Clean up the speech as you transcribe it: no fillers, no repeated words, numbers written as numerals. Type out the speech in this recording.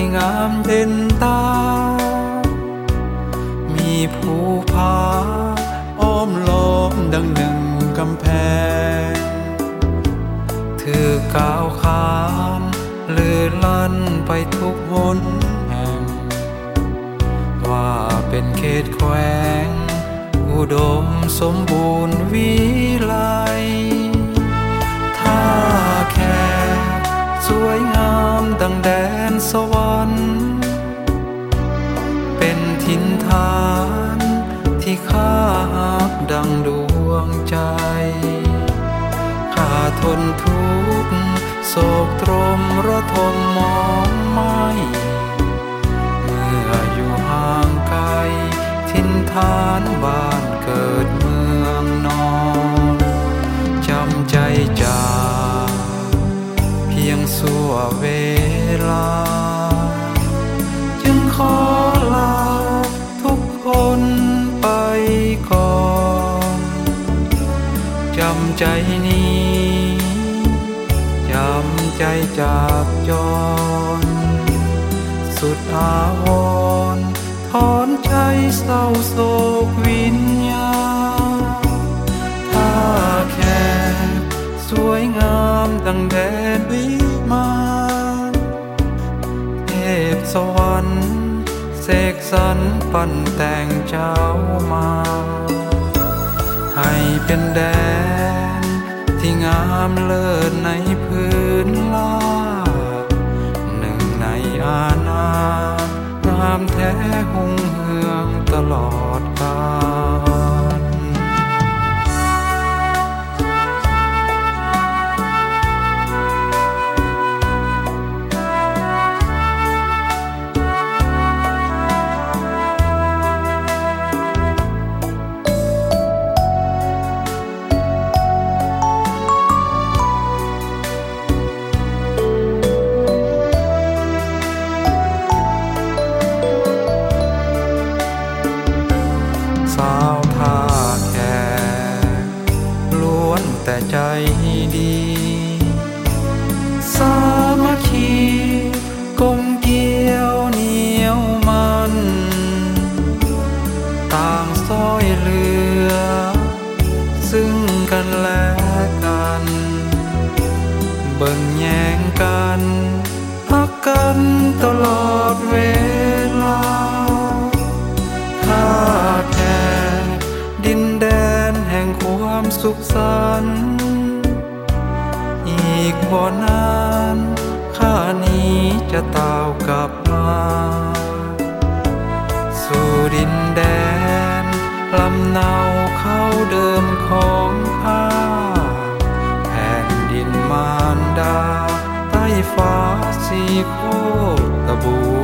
งามเด่นตามีภูผาอ้อมล้อมดังหนึ่งกำแพงถือก้าวขานเลื่อนลั่นไปทุกหนแห่งว่าเป็นเขตแขวงอุดมสมบูรณ์วิไลท่าแขกสวยงามดังแดนสวรรค์เป็นถิ่นฐานที่ข้าหักดังดวงใจข้าทนทุกข์โศกตรมระทมมองไม่เมื่ออยู่ห่างไกลถิ่นฐานบ้านเกิดเมืองนอนจำใจจากเพียงชั่วเวลาจึงขอลาทุกคนไปก่อนจำใจนี้จำใจจากจรสุดอาวรณ์ถอนใจเศร้าโศกวิญญาณท่าแขกสวยงามดังแดนวิมานเทพสวรรค์เสกสรรปั้นแต่งเจ้ามาให้เป็นแดนที่งามเลิศในพื้นลาหนึ่งในอาณางามแท้หุ่งเฮืองตลอดกาลสาวท่าแขกล้วนแต่ใจดีสามัคคีกลมเกลียวเหนียวมันต่างซ้อยเหลือซึ่งกันและกันเบิ่งแย่งกันฮักกันตลอดเวลาท่าแขกดินแดนแห่งความสุขสันต์อีกบ่นานข้านี้จะตาวกลับมาสู่ดินแดนลำเนาเข้าเดิมของข้าแผ่นดินมารดาใต้ฟ้าสีโคตรบู